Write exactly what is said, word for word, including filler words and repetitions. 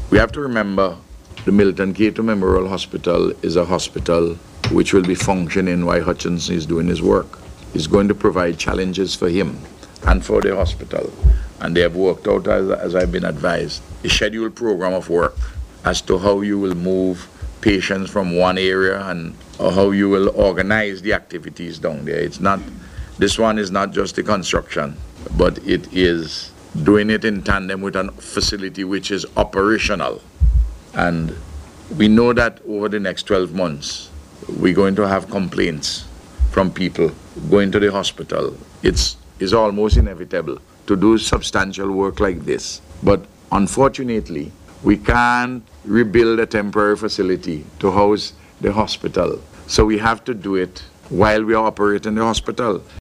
We have to remember the Milton Cato Memorial Hospital is a hospital which will be functioning while Hutchinson is doing his work. It's going to provide challenges for him and for the hospital. And they have worked out, as, as I've been advised, a scheduled program of work as to how you will move patients from one area and or how you will organize the activities down there. It's not, this one is not just the construction, but it is doing it in tandem with a facility which is operational. And we know that over the next twelve months, we're going to have complaints from people going to the hospital. It's, it's almost inevitable to do substantial work like this. But unfortunately, we can't rebuild a temporary facility to house the hospital. So we have to do it while we are operating the hospital.